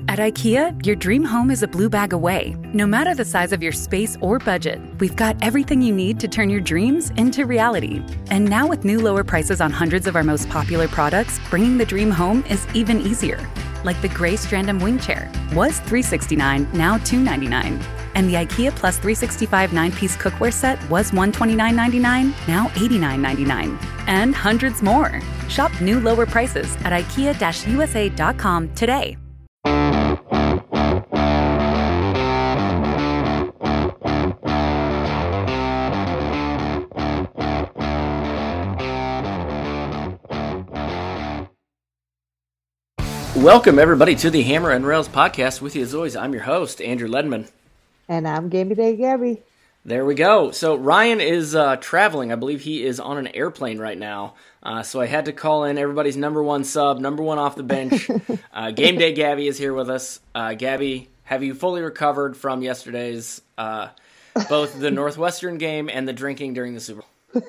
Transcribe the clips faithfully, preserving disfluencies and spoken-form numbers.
At IKEA, your dream home is a blue bag away. No matter the size of your space or budget, we've got everything you need to turn your dreams into reality. And now with new lower prices on hundreds of our most popular products, bringing the dream home is even easier. Like the gray Strandom wing chair, was three hundred sixty-nine dollars, now two hundred ninety-nine dollars. And the IKEA Plus three sixty-five nine-piece cookware set was one hundred twenty-nine dollars and ninety-nine cents, now eighty-nine dollars and ninety-nine cents. And hundreds more. Shop new lower prices at ikea U S A dot com today. Welcome, everybody, to the Hammer and Rails podcast. With you, as always, I'm your host, Andrew Ledman. And I'm Gamey Day Gabby. There we go. So Ryan is uh, traveling. I believe he is on an airplane right now. Uh, so I had to call in everybody's number one sub, number one off the bench. uh, Game Day Gabby is here with us. Uh, Gabby, have you fully recovered from yesterday's, uh, both the Northwestern game and the drinking during the Super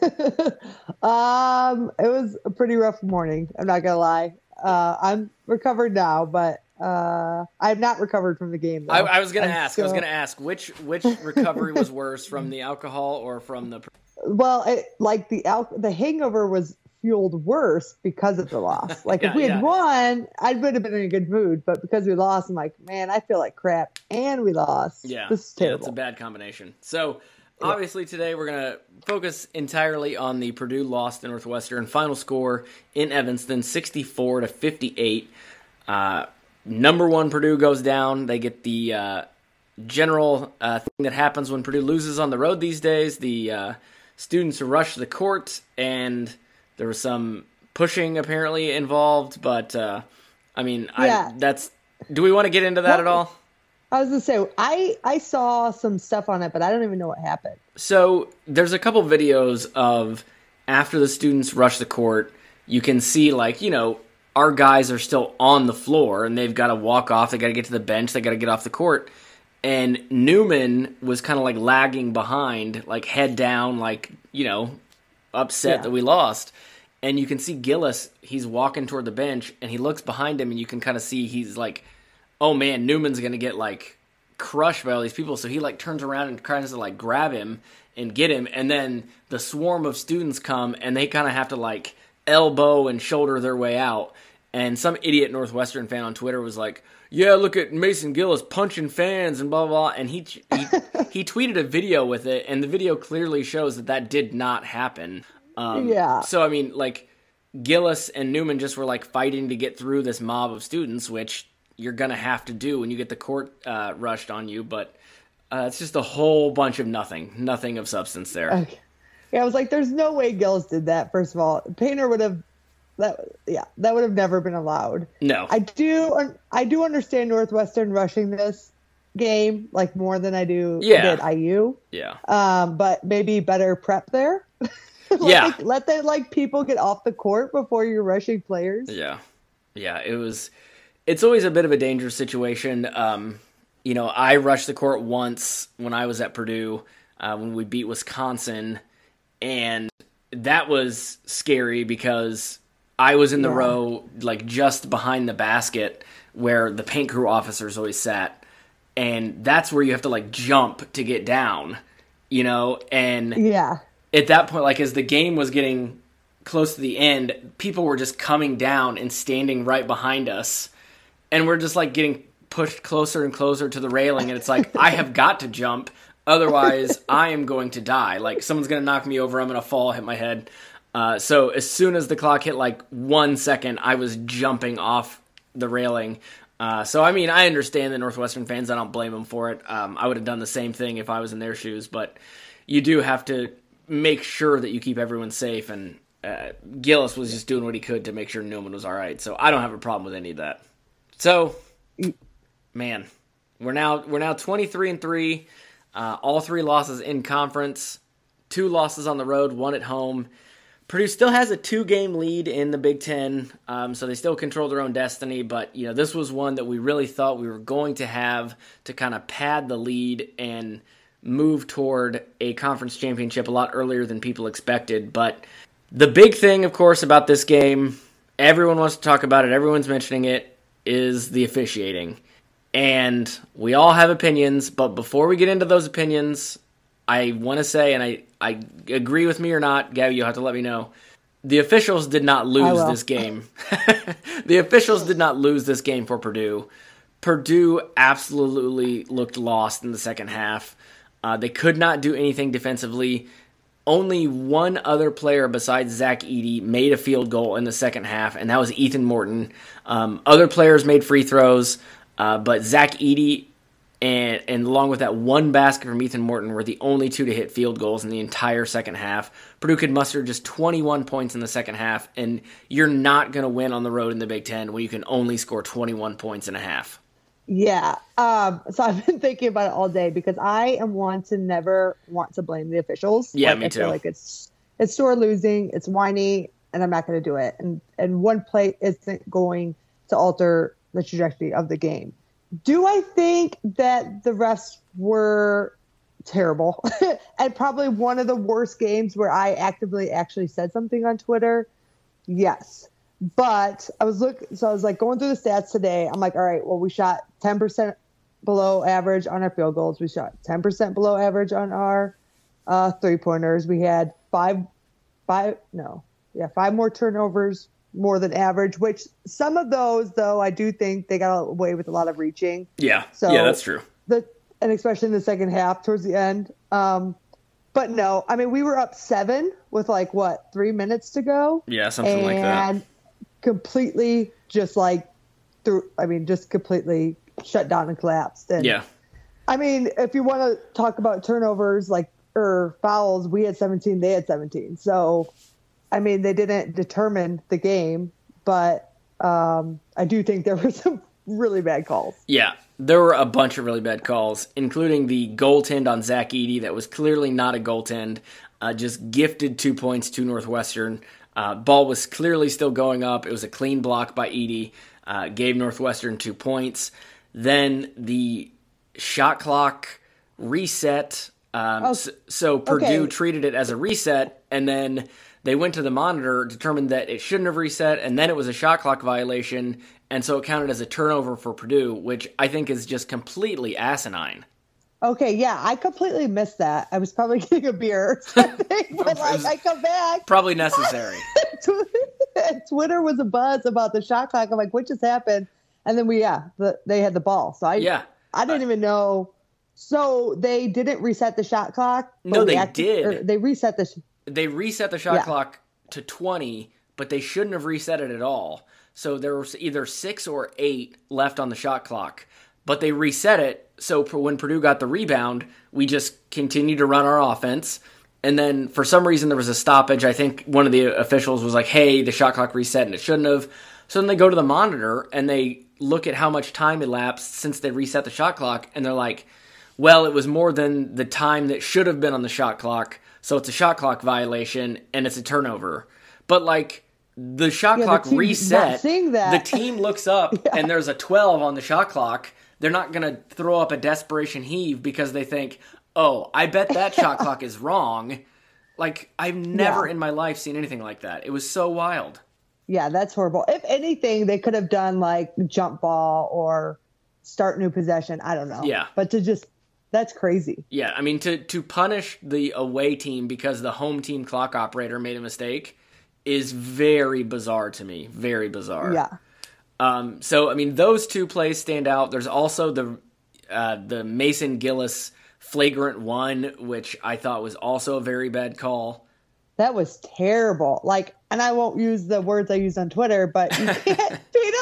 Bowl? um, it was a pretty rough morning. I'm not going to lie. Uh, I'm recovered now, but uh, I've not recovered from the game. Though. I, I was going to ask. Still... I was going to ask which which recovery was worse, from the alcohol or from the. Well, it, like the al- the hangover was fueled worse because of the loss. Like yeah, if we had yeah. won, I would have been in a good mood. But because we lost, I'm like, man, I feel like crap, and we lost. Yeah, this is terrible. Yeah, it's a bad combination. So. Obviously, today we're going to focus entirely on the Purdue loss to Northwestern. Final score in Evanston, sixty-four to fifty-eight. Uh, number one, Purdue goes down. They get the uh, general uh, thing that happens when Purdue loses on the road these days. The uh, students rush the court, and there was some pushing apparently involved. But uh, I mean, yeah. I, that's. Do we want to get into that well, at all? I was going to say, I, I saw some stuff on it, but I don't even know what happened. So there's a couple videos of after the students rush the court, you can see, like, you know, our guys are still on the floor, and they've got to walk off. They got to get to the bench. They got to get off the court. And Newman was kind of, like, lagging behind, like, head down, like, you know, upset yeah. that we lost. And you can see Gillis, he's walking toward the bench, and he looks behind him, and you can kind of see he's, like, oh man, Newman's going to get, like, crushed by all these people. So he, like, turns around and tries to, like, grab him and get him. And then the swarm of students come, and they kind of have to, like, elbow and shoulder their way out. And some idiot Northwestern fan on Twitter was like, yeah, look at Mason Gillis punching fans and blah, blah, blah. And he, he, he tweeted a video with it, and the video clearly shows that that did not happen. Um, yeah. So, I mean, like, Gillis and Newman just were, like, fighting to get through this mob of students, which you're going to have to do when you get the court uh, rushed on you, but uh, it's just a whole bunch of nothing, nothing of substance there. Okay. Yeah, I was like, there's no way Gillis did that, first of all. Painter would have, that yeah, that would have never been allowed. No. I do I do understand Northwestern rushing this game, like, more than I do yeah. did I U. Yeah. Um, but maybe better prep there. like, yeah. Let the, like, people get off the court before you're rushing players. Yeah. Yeah, it was... It's always a bit of a dangerous situation. Um, you know, I rushed the court once when I was at Purdue, uh, when we beat Wisconsin, and that was scary because I was in the yeah. row, like, just behind the basket where the paint crew officers always sat, and that's where you have to, like, jump to get down, you know? And yeah. at that point, like, as the game was getting close to the end, people were just coming down and standing right behind us. And we're just, like, getting pushed closer and closer to the railing. And it's like, I have got to jump. Otherwise, I am going to die. Like, someone's going to knock me over. I'm going to fall, hit my head. Uh, so as soon as the clock hit, like, one second, I was jumping off the railing. Uh, so, I mean, I understand the Northwestern fans. I don't blame them for it. Um, I would have done the same thing if I was in their shoes. But you do have to make sure that you keep everyone safe. And uh, Gillis was just doing what he could to make sure Newman was all right. So I don't have a problem with any of that. So, man, we're now we're now twenty-three and three, uh, all three losses in conference, two losses on the road, one at home. Purdue still has a two-game lead in the Big Ten, um, so they still control their own destiny. But you know, this was one that we really thought we were going to have to kind of pad the lead and move toward a conference championship a lot earlier than people expected. But the big thing, of course, about this game, everyone wants to talk about it. Everyone's mentioning it. Is the officiating. And we all have opinions, but before we get into those opinions, I want to say, and I, I agree with me or not, Gabby, you'll have to let me know, the officials did not lose this game. The officials did not lose this game for Purdue. Purdue absolutely looked lost in the second half. Uh, they could not do anything defensively. Only one other player besides Zach Edey made a field goal in the second half, and that was Ethan Morton. Um, other players made free throws. Uh, but Zach Edey and, and along with that one basket from Ethan Morton were the only two to hit field goals in the entire second half. Purdue could muster just twenty-one points in the second half, and you're not going to win on the road in the Big Ten when you can only score twenty-one points in a half. Yeah. Um, so I've been thinking about it all day because I am one to never want to blame the officials. Yeah, like, me I too. Feel like it's it's sore losing, it's whiny, and I'm not going to do it. And and one play isn't going to alter the trajectory of the game. Do I think that the refs were terrible and probably one of the worst games where I actively actually said something on Twitter? Yes. But I was looking, so I was like going through the stats today. I'm like, all right, well, we shot ten percent below average on our field goals. We shot ten percent below average on our uh, three pointers. We had five, five, no, yeah, five more turnovers more than average, which some of those, though, I do think they got away with a lot of reaching. Yeah. So yeah, that's true. The, and especially in the second half towards the end. Um, but no, I mean, we were up seven with like, what, three minutes to go? Yeah, something and like that. And completely just like, through, I mean, just completely shut down and collapsed. And yeah. I mean, if you want to talk about turnovers, like, or fouls, we had seventeen, they had seventeen. So, I mean, they didn't determine the game, but um, I do think there were some really bad calls. Yeah, there were a bunch of really bad calls, including the goaltend on Zach Edey that was clearly not a goaltend, uh, just gifted two points to Northwestern. Uh, ball was clearly still going up. It was a clean block by Edey, uh, gave Northwestern two points. Then the shot clock reset. Um, oh, so, so Purdue okay. treated it as a reset, and then they went to the monitor, determined that it shouldn't have reset, and then it was a shot clock violation, and so it counted as a turnover for Purdue, which I think is just completely asinine. Okay, yeah, I completely missed that. I was probably getting a beer or something, but like, I come back. Probably necessary. Twitter was a buzz about the shot clock. I'm like, what just happened? And then we, yeah, the, they had the ball. So I, yeah. I didn't uh, even know. So they didn't reset the shot clock? No, they acted, did. They reset the... Sh- They reset the shot yeah. clock to twenty, but they shouldn't have reset it at all. So there was either six or eight left on the shot clock, but they reset it. So when Purdue got the rebound, we just continued to run our offense. And then for some reason there was a stoppage. I think one of the officials was like, hey, the shot clock reset and it shouldn't have. So then they go to the monitor and they look at how much time elapsed since they reset the shot clock. And they're like, well, it was more than the time that should have been on the shot clock. So it's a shot clock violation, and it's a turnover. But, like, the shot yeah, clock the reset. The team looks up, yeah. and there's a twelve on the shot clock. They're not going to throw up a desperation heave because they think, oh, I bet that shot clock is wrong. Like, I've never yeah. in my life seen anything like that. It was so wild. Yeah, that's horrible. If anything, they could have done, like, jump ball or start new possession. I don't know. Yeah. But to just... That's crazy. Yeah, I mean, to, to punish the away team because the home team clock operator made a mistake is very bizarre to me. Very bizarre. Yeah. Um, so, I mean, those two plays stand out. There's also the uh, the Mason Gillis flagrant one, which I thought was also a very bad call. That was terrible. Like, and I won't use the words I use on Twitter, but you can't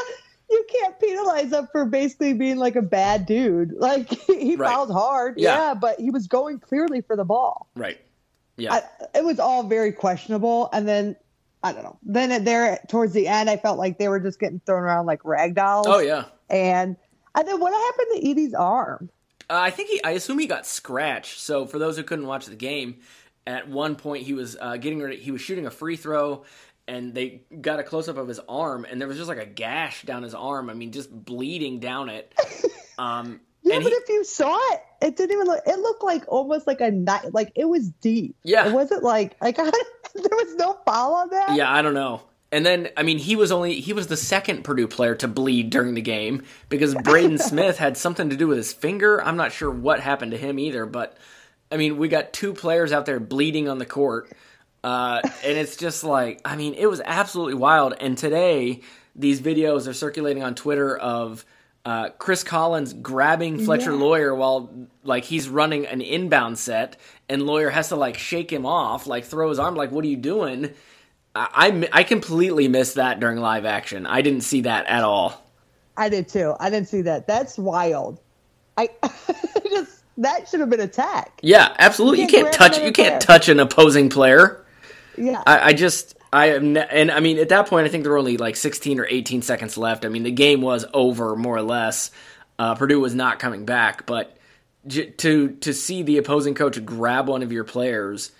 you can't penalize him for basically being like a bad dude. Like he right. fouled hard, yeah. yeah, but he was going clearly for the ball. Right. Yeah. I, it was all very questionable. And then I don't know. Then there towards the end, I felt like they were just getting thrown around like rag dolls. Oh yeah. And and then what happened to Edey's arm? Uh, I think he. I assume he got scratched. So for those who couldn't watch the game, at one point he was uh, getting ready. He was shooting a free throw. And they got a close-up of his arm, and there was just like a gash down his arm. I mean, just bleeding down it. Um, yeah, and but he, if you saw it, it didn't even look. It looked like almost like a knife. Like it was deep. Yeah, it wasn't like like I, there was no foul on that. Yeah, I don't know. And then, I mean, he was only he was the second Purdue player to bleed during the game because Braden Smith had something to do with his finger. I'm not sure what happened to him either, but I mean, we got two players out there bleeding on the court, uh, and it's just like, I mean, it was absolutely wild. And today, these videos are circulating on Twitter of uh, Chris Collins grabbing Fletcher Yeah. Loyer while like he's running an inbound set, and Loyer has to like shake him off, like throw his arm, like, what are you doing? I, I, I completely missed that during live action. I didn't see that at all. I did too. I didn't see that. That's wild. I just that should have been a tag. Yeah, absolutely. You You can't can't grab touch. another You can't player. touch an opposing player. Yeah. I, I just, I am, ne- and I mean, at that point, I think there were only like sixteen or eighteen seconds left. I mean, the game was over more or less. Uh, Purdue was not coming back, but j- to to see the opposing coach grab one of your players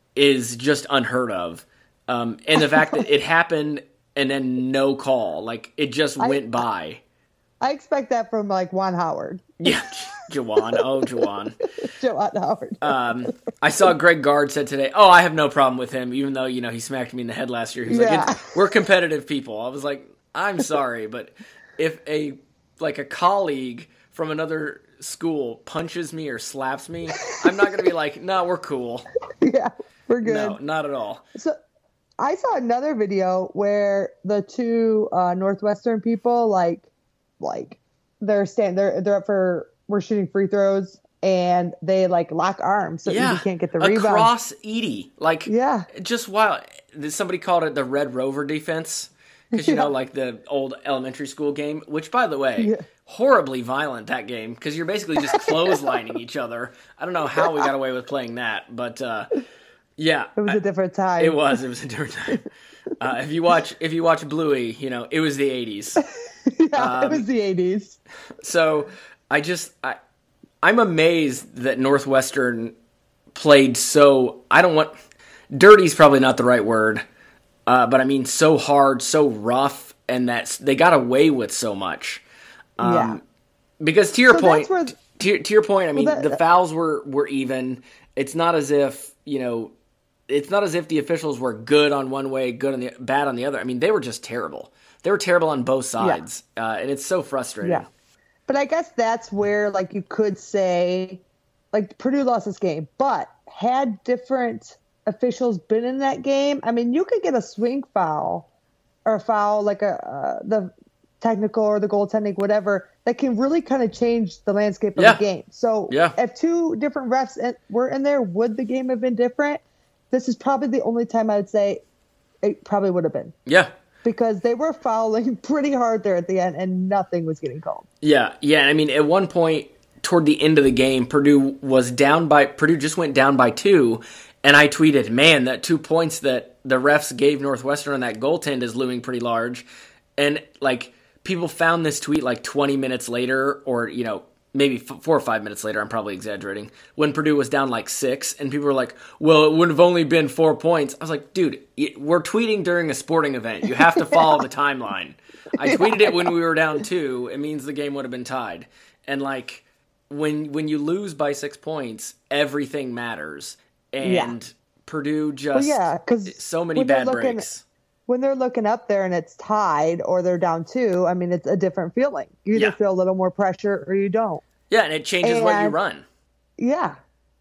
is just unheard of. Um, and the fact that it happened and then no call, like it just I- went by. I expect that from like Juan Howard. Yeah, Jawan. Oh, Jawan. Juan Howard. Um, I saw Greg Gard said today, oh, I have no problem with him, even though, you know, he smacked me in the head last year. He's Yeah. like, it's, we're competitive people. I was like, I'm sorry, but if a, like a colleague from another school punches me or slaps me, I'm not going to be like, no, we're cool. Yeah, we're good. No, not at all. So I saw another video where the two uh, Northwestern people, like, like they're stand, they're they're up for we're shooting free throws, and they like lock arms so Yeah, you can't get the rebound. across Edie. Like, Yeah. just wild. Somebody called it the Red Rover defense. Because, you know, like the old elementary school game, which, by the way, Yeah. horribly violent, that game, because you're basically just clotheslining each other. I don't know how we got away with playing that, but, uh, yeah. It was a different time. It was. It was a different time. Uh, if you watch if you watch Bluey, you know, it was the eighties. yeah, um, it was the eighties. So I just, I, I'm amazed that Northwestern played so, I don't want, dirty's probably not the right word. Uh, but I mean, so hard, so rough, and that's they got away with so much. Um, Yeah. Because to your So point, that's where- to, to your point, I mean, Well, that- the fouls were were even. It's not as if you know, it's not as if the officials were good on one way, good on the bad on the other. I mean, they were just terrible. They were terrible on both sides, uh, and it's so frustrating. Yeah. But I guess that's where, like, you could say, like, Purdue lost this game, but had different officials been in that game, I mean, you could get a swing foul or a foul like a uh, the technical or the goaltending, whatever, that can really kind of change the landscape of Yeah. the game. So Yeah. if two different refs in, were in there, would the game have been different? This is probably the only time I would say it probably would have been, Yeah. because they were fouling pretty hard there at the end and nothing was getting called. Yeah, yeah. I mean, at one point toward the end of the game, Purdue was down by Purdue just went down by two, and I tweeted, "Man, that two points that the refs gave Northwestern on that goaltend is looming pretty large." And like people found this tweet like twenty minutes later, or you know maybe f- four or five minutes later. I'm probably exaggerating. When Purdue was down like six, and people were like, "Well, it would have only been four points." I was like, "Dude, y- we're tweeting during a sporting event. You have to follow the timeline." I tweeted it when we were down two. It means the game would have been tied. And like when when you lose by six points, everything matters. And Yeah. Purdue just Well, yeah, 'cause so many when they're bad looking- breaks. When they're looking up there and it's tied or they're down two, I mean, it's a different feeling. You either Yeah. feel a little more pressure or you don't. Yeah, and it changes what you And- run. Yeah.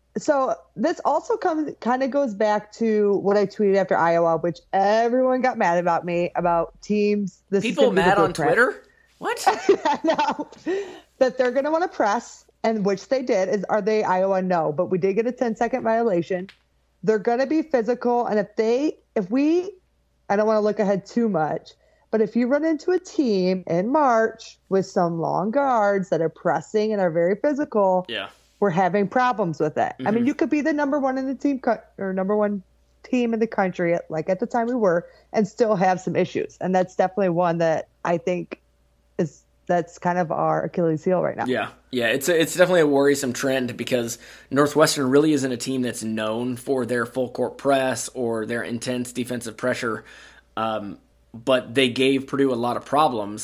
So this also comes kind of goes back to what I tweeted after Iowa, which everyone got mad about me about teams. This is People gonna be the mad on blueprint. Twitter? What? No, that they're going to want to press, and which they did. Is are they Iowa? No, but we did get a ten second violation. They're going to be physical, and if they, if we, I don't want to look ahead too much, but if you run into a team in March with some long guards that are pressing and are very physical, Yeah. we're having problems with it. I mean, you could be the number one in the team co- or number one team in the country, at, like at the time we were, and still have some issues. And that's definitely one that I think is that's kind of our Achilles heel right now. Yeah, yeah, it's a, it's definitely a worrisome trend because Northwestern really isn't a team that's known for their full court press or their intense defensive pressure, um, but they gave Purdue a lot of problems.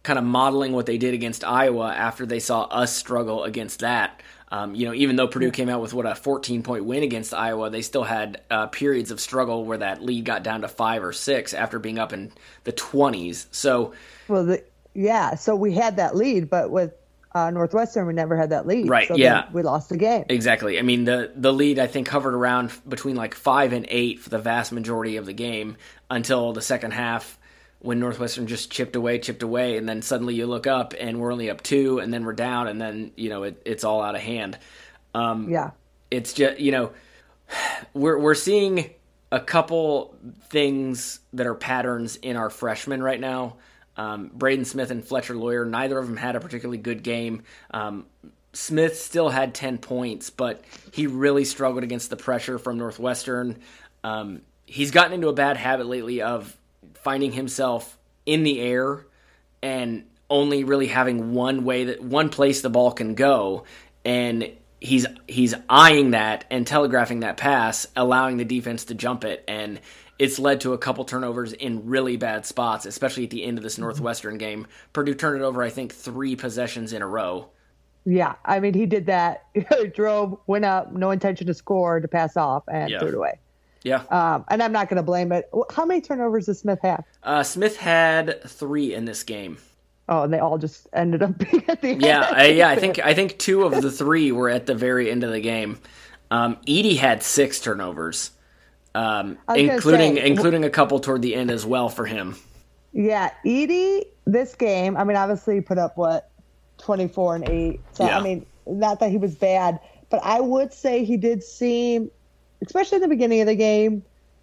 kind of modeling what they did against Iowa after they saw us struggle against that. Um, you know, even though Purdue came out with what a fourteen-point win against Iowa, they still had uh, periods of struggle where that lead got down to five or six after being up in the twenties. So, well, the, yeah, so we had that lead, but with uh, Northwestern, we never had that lead. Right, so yeah. we lost the game. Exactly. I mean, the, the lead, I think, hovered around between like five and eight for the vast majority of the game until the second half, when Northwestern just chipped away, chipped away, and then suddenly you look up and we're only up two, and then we're down, and then, you know, it, it's all out of hand. Um, yeah. It's just, you know, we're we're seeing a couple things that are patterns in our freshmen right now. Um, Braden Smith and Fletcher Lawyer, neither of them had a particularly good game. Um, Smith still had ten points, but he really struggled against the pressure from Northwestern. Um, he's gotten into a bad habit lately of finding himself in the air and only really having one way that one place the ball can go, and he's he's eyeing that and telegraphing that pass, allowing the defense to jump it, and it's led to a couple turnovers in really bad spots, especially at the end of this Northwestern game. Purdue turned it over, I think, three possessions in a row. Yeah, I mean, he did that. He drove, went up, no intention to score, to pass off, and Yeah. threw it away. Yeah. Um, and I'm not going to blame it. How many turnovers does Smith have? Uh, Smith had three in this game. Oh, and they all just ended up being at the end. Yeah, I, yeah. I think I think two of the three were at the very end of the game. Um, Edey had six turnovers, um, I was gonna including say- including a couple toward the end as well for him. Yeah, Edey, this game, I mean, obviously he put up, what, twenty-four and eight. So, Yeah. I mean, not that he was bad, but I would say he did seem, especially at the beginning of the game,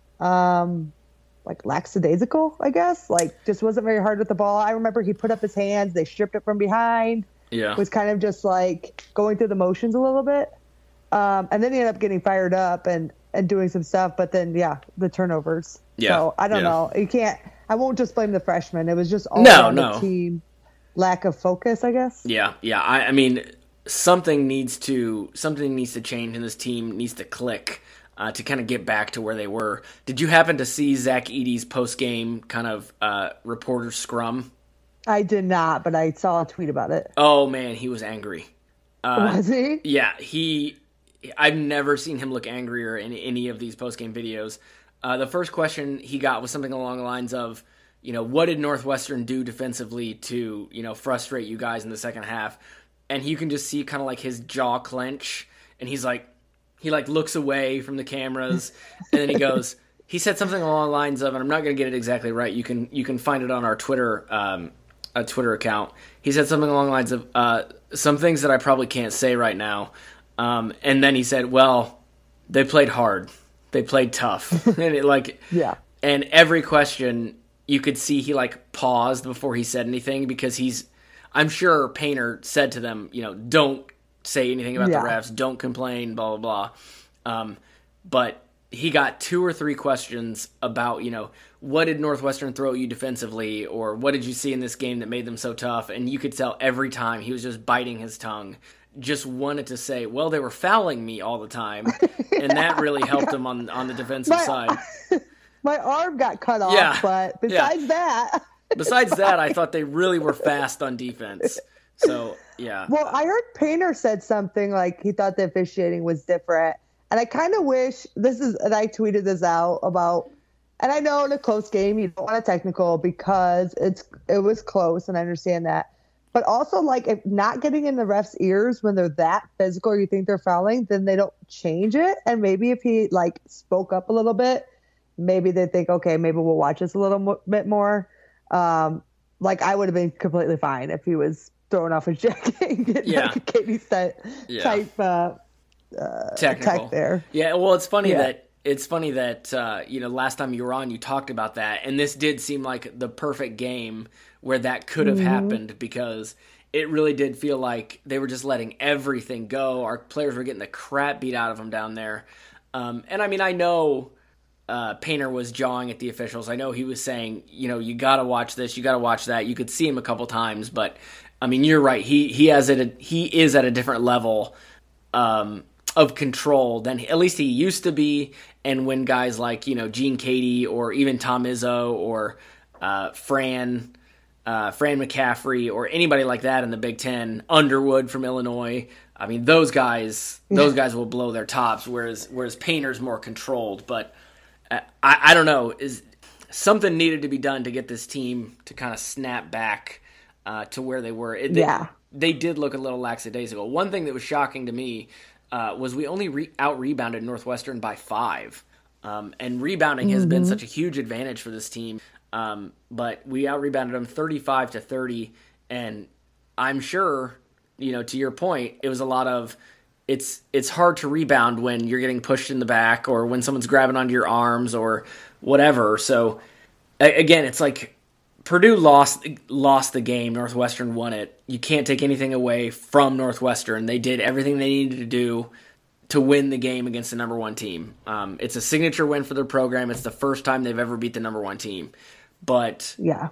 um, like lackadaisical, I guess. Like, just wasn't very hard with the ball. I remember he put up his hands. They stripped it from behind. Yeah, Was kind of just like going through the motions a little bit. Um, and then he ended up getting fired up and, and doing some stuff. But then, yeah, the turnovers. Yeah, So, I don't yeah. know. You can't – I won't just blame the freshmen. It was just all No, on no. the team lack of focus, I guess. yeah, yeah. I, I mean, something needs to something needs to change, and this team needs to click uh, to kind of get back to where they were. Did you happen to see Zach Edey's post game kind of uh, reporter scrum? I did not, but I saw a tweet about it. Oh man, he was angry. Uh, Was he? Yeah, he. I've never seen him look angrier in any of these post-game videos. Uh, the first question he got was something along the lines of, you know, what did Northwestern do defensively to, you know, frustrate you guys in the second half? And you can just see kind of like his jaw clench, and he's like, he like looks away from the cameras, and then he goes, he said something along the lines of, and I'm not going to get it exactly right. You can you can find it on our Twitter um, a Twitter account. He said something along the lines of uh, some things that I probably can't say right now. Um, and then he said, well, they played hard. They played tough. and it, like, Yeah. And every question you could see he like paused before he said anything, because he's, I'm sure Painter said to them, you know, don't say anything about Yeah. the refs, don't complain, blah, blah, blah. Um, but he got two or three questions about, you know, what did Northwestern throw at you defensively, or what did you see in this game that made them so tough? And you could tell every time he was just biting his tongue, just wanted to say, well, they were fouling me all the time. And that really helped him on, on the defensive My- side. My arm got cut off, Yeah. but besides that. Besides that, I thought they really were fast on defense. So, yeah. Well, I heard Painter said something like he thought the officiating was different. And I kind of wish this is, and I tweeted this out about, and I know in a close game you don't want a technical because it's it was close, and I understand that. But also, like, if not getting in the ref's ears when they're that physical or you think they're fouling, then they don't change it. And maybe if he, like, spoke up a little bit, maybe they think, okay, maybe we'll watch this a little mo- bit more. Um, like, I would have been completely fine if he was throwing off his jacket and getting Yeah. like a Katie type, Yeah. type uh, uh, Technical. tech there. Yeah, well, it's funny Yeah. that it's funny that uh, you know, last time you were on, you talked about that, and this did seem like the perfect game where that could have Mm-hmm. happened, because it really did feel like they were just letting everything go. Our players were getting the crap beat out of them down there, um, and I mean, I know uh, Painter was jawing at the officials. I know he was saying, you know, you got to watch this, you got to watch that. You could see him a couple times, but I mean, you're right. He he has it. A, he is at a different level Um, of control than at least he used to be. And when guys like, you know, Gene Katie or even Tom Izzo or uh, Fran uh, Fran McCaffrey or anybody like that in the Big Ten, Underwood from Illinois. I mean, those guys, those guys will blow their tops, whereas whereas Painter's more controlled. But uh, I, I don't know, is something needed to be done to get this team to kind of snap back uh, to where they were. It, they, yeah, they did look a little lackadaisical. One thing that was shocking to me uh, was we only re- out rebounded Northwestern by five, um, and rebounding has mm-hmm. been such a huge advantage for this team. Um, but we out rebounded them thirty-five to thirty, and I'm sure, you know, to your point, it was a lot of it's it's hard to rebound when you're getting pushed in the back or when someone's grabbing onto your arms or whatever. So again, it's like Purdue lost lost the game. Northwestern won it. You can't take anything away from Northwestern. They did everything they needed to do to win the game against the number one team. Um, it's a signature win for their program. It's the first time they've ever beat the number one team. But yeah,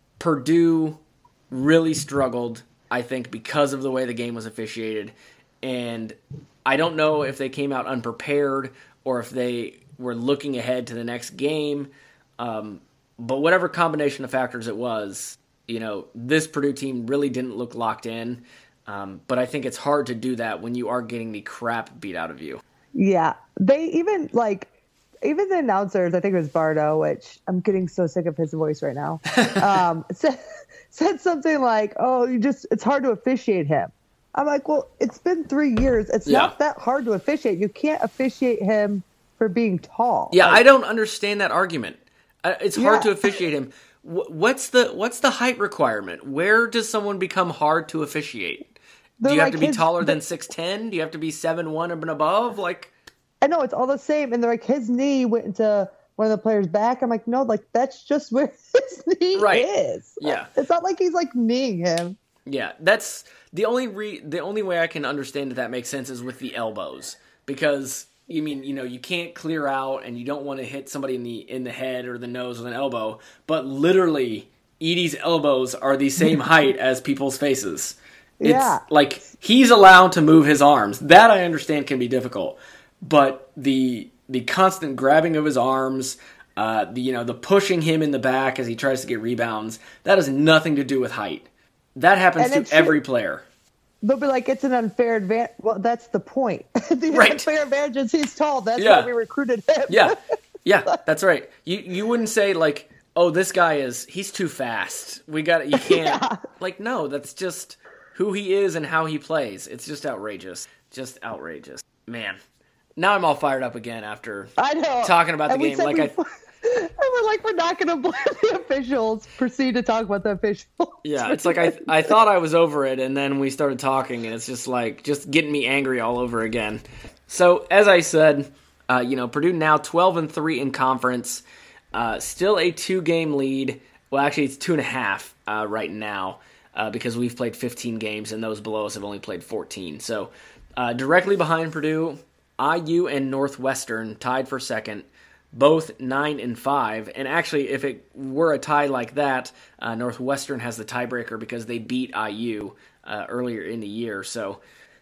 Purdue really struggled, I think, because of the way the game was officiated. And I don't know if they came out unprepared or if they were looking ahead to the next game. Um, but whatever combination of factors it was, you know, this Purdue team really didn't look locked in. Um, but I think it's hard to do that when you are getting the crap beat out of you. Yeah. They even, like, even the announcers, I think it was Bardo, which I'm getting so sick of his voice right now, um, said, said something like, oh, you just, it's hard to officiate him. I'm like, well, it's been three years. It's yeah. not that hard to officiate. You can't officiate him for being tall. Yeah, like, I don't understand that argument. Uh, it's hard yeah. to officiate him. W- what's the what's the height requirement? Where does someone become hard to officiate? Do you like have to be his, taller than six ten? Do you have to be seven one and above? Like, I know, it's all the same. And they're like, his knee went into one of the players' back. I'm like, no, like, that's just where his knee right. is. Yeah. It's not like he's, like, kneeing him. Yeah, that's the only re- the only way I can understand that that makes sense is with the elbows. Because, you mean, you know, you can't clear out and you don't want to hit somebody in the in the head or the nose with an elbow. But literally, Edey's elbows are the same height as people's faces. It's yeah. like, he's allowed to move his arms. That I understand can be difficult. But the the constant grabbing of his arms, uh, the you know the pushing him in the back as he tries to get rebounds, that has nothing to do with height. That happens to every player. They'll be like, it's an unfair advantage. Well, that's the point. the right. unfair advantage is he's tall. That's yeah. why we recruited him. yeah, yeah, that's right. You you wouldn't say like, oh, this guy is he's too fast. We got you can't yeah. like no. That's just who he is and how he plays. It's just outrageous. Just outrageous, man. Now I'm all fired up again after I know. talking about and the game. Like before, I. And we're like, we're not going to blame the officials. Proceed to talk about the officials. Yeah, it's like I I thought I was over it, and then we started talking, and it's just like, just getting me angry all over again. So, as I said, uh, you know, Purdue now twelve and three in conference, uh, still a two-game lead. Well, actually, it's two and a half uh, right now uh, because we've played fifteen games, and those below us have only played fourteen. So, uh, directly behind Purdue, I U and Northwestern tied for second. Both nine and five, and actually, if it were a tie like that, uh, Northwestern has the tiebreaker because they beat I U uh, earlier in the year. So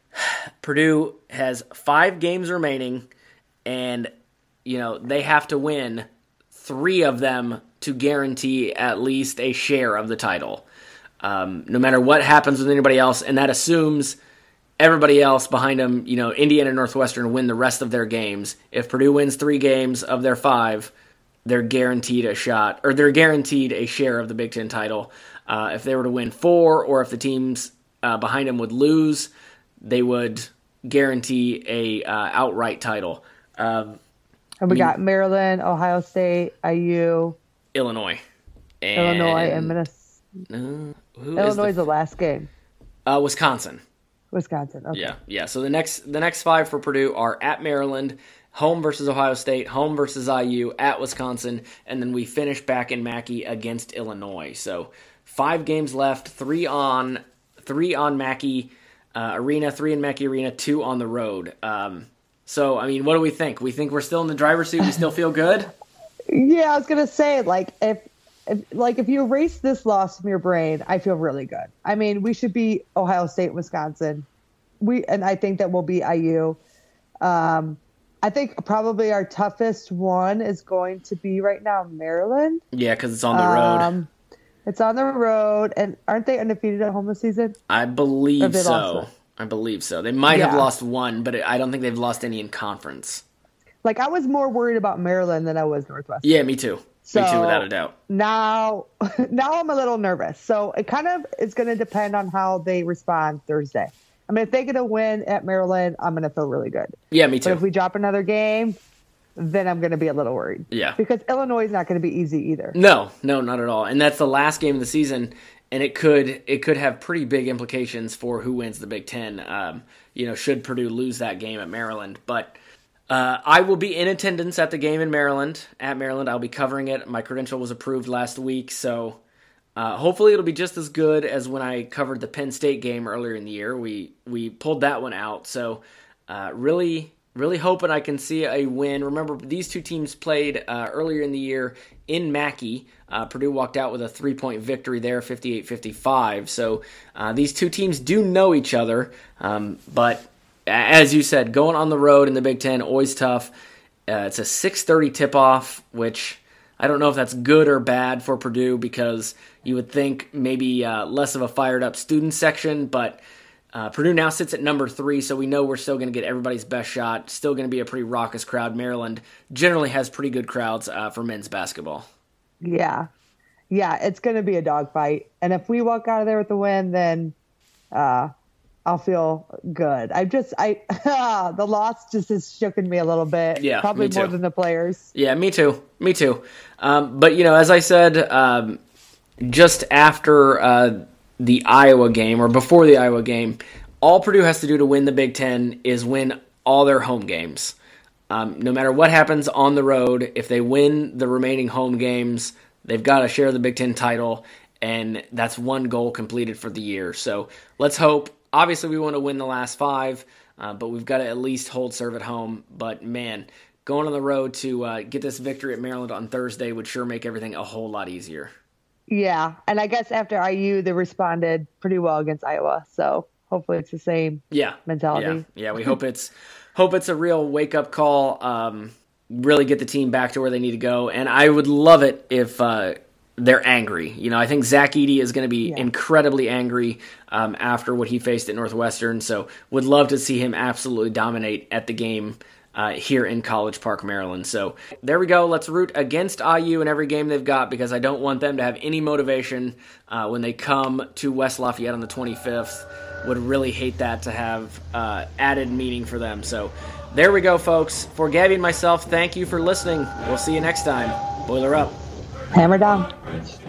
Purdue has five games remaining, and you know they have to win three of them to guarantee at least a share of the title. Um, no matter what happens with anybody else, and that assumes everybody else behind them, you know, Indiana and Northwestern win the rest of their games. If Purdue wins three games of their five, they're guaranteed a shot, or they're guaranteed a share of the Big Ten title. Uh, if they were to win four, or if the teams uh, behind them would lose, they would guarantee a uh, outright title. Um, and we got Maryland, Ohio State, I U, Illinois, and Illinois, and Minnesota. Uh, Illinois is the, the last game. Uh, Wisconsin. Wisconsin. Okay. Yeah, yeah. So the next the next five for Purdue are at Maryland, home versus Ohio State, home versus I U, at Wisconsin, and then we finish back in Mackey against Illinois. So five games left, three on three on Mackey uh, Arena, three in Mackey Arena, two on the road. Um, so I mean, what do we think? We think we're still in the driver's seat. We still feel good. Yeah, I was gonna say like if. If, like, if you erase this loss from your brain, I feel really good. I mean, we should be Ohio State, Wisconsin. We and I think that we'll be I U. Um, I think probably our toughest one is going to be right now Maryland. Yeah, because it's on the road. Um, It's on the road, and aren't they undefeated at home this season? I believe so. I believe so. They might yeah. have lost one, but I don't think they've lost any in conference. Like, I was more worried about Maryland than I was Northwestern. Yeah, me too. So me too, without a doubt. Now, now I'm a little nervous. So it kind of is going to depend on how they respond Thursday. I mean, if they get a win at Maryland, I'm going to feel really good. Yeah, me too. But if we drop another game, then I'm going to be a little worried. Yeah. Because Illinois is not going to be easy either. No, no, not at all. And that's the last game of the season, and it could it could have pretty big implications for who wins the Big Ten. Um, you know, should Purdue lose that game at Maryland. But uh, I will be in attendance at the game in Maryland. At Maryland, I'll be covering it. My credential was approved last week, so uh, hopefully it'll be just as good as when I covered the Penn State game earlier in the year. We, we pulled that one out, so uh, really... Really hoping I can see a win. Remember, these two teams played uh, earlier in the year in Mackey. Uh, Purdue walked out with a three-point victory there, fifty-eight fifty-five. So uh, these two teams do know each other. Um, but as you said, going on the road in the Big Ten, always tough. Uh, it's a six thirty tip-off, which I don't know if that's good or bad for Purdue because you would think maybe uh, less of a fired-up student section, but Uh, Purdue now sits at number three, so we know we're still going to get everybody's best shot. Still going to be a pretty raucous crowd. Maryland generally has pretty good crowds uh, for men's basketball. Yeah. Yeah, it's going to be a dogfight. And if we walk out of there with the win, then uh, I'll feel good. I just, I the loss just has shooken me a little bit. Yeah, Probably me too. more than the players. Yeah, me too. Me too. Um, but, you know, as I said, um, just after uh, the Iowa game, or before the Iowa game, all Purdue has to do to win the Big Ten is win all their home games. Um, no matter what happens on the road, if they win the remaining home games, they've got to share the Big Ten title, and that's one goal completed for the year. So let's hope. Obviously, we want to win the last five, uh, but we've got to at least hold serve at home. But, man, going on the road to uh, get this victory at Maryland on Thursday would sure make everything a whole lot easier. Yeah, and I guess after I U, they responded pretty well against Iowa, so hopefully it's the same yeah. mentality. Yeah, yeah. We hope it's hope it's a real wake-up call, um, really get the team back to where they need to go, and I would love it if uh, they're angry. You know, I think Zach Edey is going to be yeah. incredibly angry um, after what he faced at Northwestern, so would love to see him absolutely dominate at the game Uh, here in College Park, Maryland. So there we go. Let's root against I U in every game they've got because I don't want them to have any motivation uh, when they come to West Lafayette on the twenty-fifth. Would really hate that to have uh, added meaning for them. So there we go, folks. For Gabby and myself, thank you for listening. We'll see you next time. Boiler up. Hammer down.